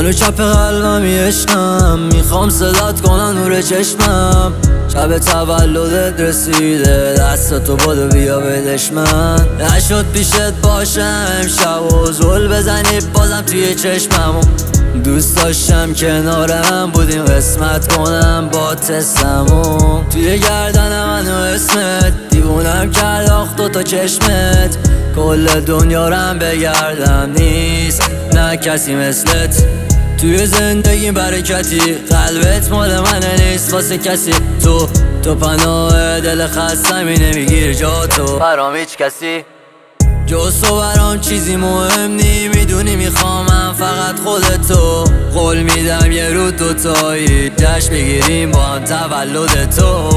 جلو چپ قلبم عشقم، میخوام صدات کنم نور چشمم. شب تولدت رسیده، دست تو بادو بیا بدش من. نشد پیشت باشم شب و زل بزنی بازم توی چشمم. دوست داشتم کنارم بودیم قسمت کنم با تستمو. توی گردن منو اسمت دیوونم کرد آخ دوتا چشمت. کل دنیا رم بگردم نیست نه کسی مثلت. توی زندگی برکتی قلبت مال منه نیست واسه کسی. تو پناه دل خستمی نمیگیر جا تو برام هیچ کسی. جز تو برام چیزی مهم نی، میدونی میخوامم فقط خودتو. قول میدم یه رو دوتایی جشن بگیریم با هم تولد تو.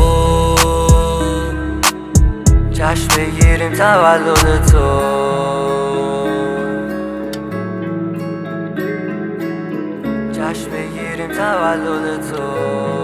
جشن بگیریم تولد تو. جشن بگیریم تولد تو.